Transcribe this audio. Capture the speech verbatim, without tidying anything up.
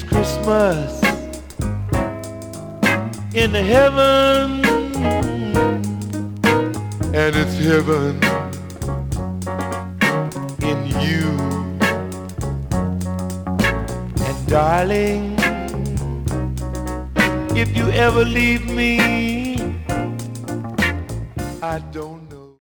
Christmas in heaven, and it's heaven in you. And darling, if you ever leave me, I don't